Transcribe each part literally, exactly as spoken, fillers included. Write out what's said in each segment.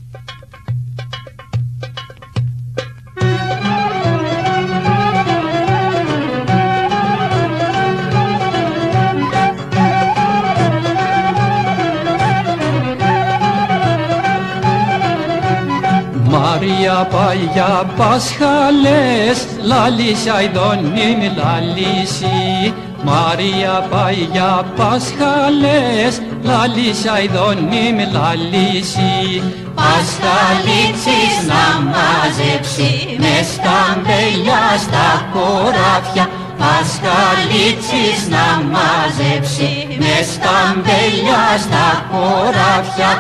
Μαρία Παγιά Πασχαλές, λαλίσια ειδώνει μη λαλήσει. Μαρία Παγιά Πασχαλές, λαλίσια ειδώνει μη λαλήσει. Πασχαλίτσις να μαζέψει μες στα αμπέλια στα χωράφια. Πασχαλίτσις να μαζέψει μες στα αμπέλια στα χωράφια.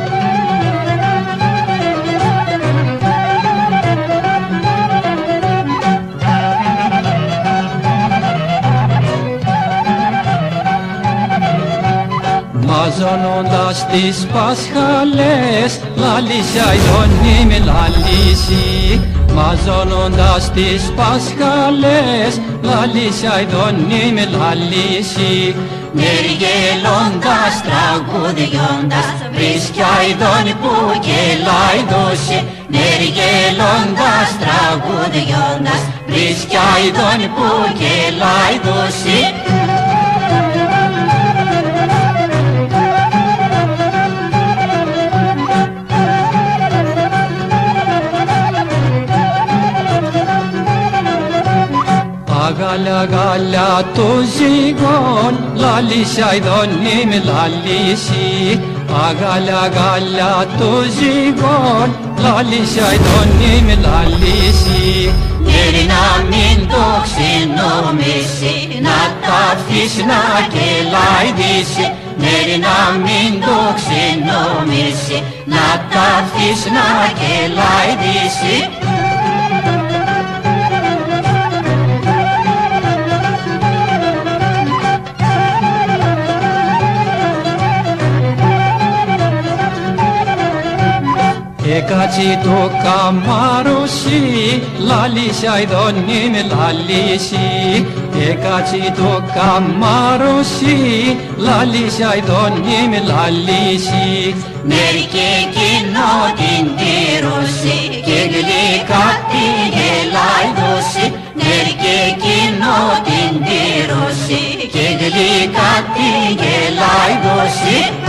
Μαζώνοντας τις Πασχαλές, λαλίσια ειδώνει μη λαλήσει. Μαζώνοντας τις Πασχαλές, λαλίσια ειδώνει μη λαλήσει. Μεργελώντας, τραγουδιώντας, βρίσκια ειδώνει που κελάει δόση. Μεργελώντας, τραγουδιώντας, βρίσκια ειδώνει που κελάει δόση. Αγάλια γάλια το ζυγόν, λαλίσια ειδώνει μη λαλήσει. Αγάλια γάλια το ζυγόν, λαλίσια ειδώνει μη λαλήσει. Μέρη να μην το ξενομήσει, να τα αφήσει να κελάει δύση. Μέρη να μην το ξενομήσει, να τα αφήσει να κελάει δύση. Έκατσει το καμάρωσι, λαλίσια ειδώνει μη λαλήσει. Έκατσει το καμάρωσι, λαλίσια ειδώνει μη λαλήσει. Μέρη και εκείνο την τήρωση και γλυκά τη γελάει δόση. Μέρη και εκείνο την τήρωση και γλυκά τη γελάει δόση.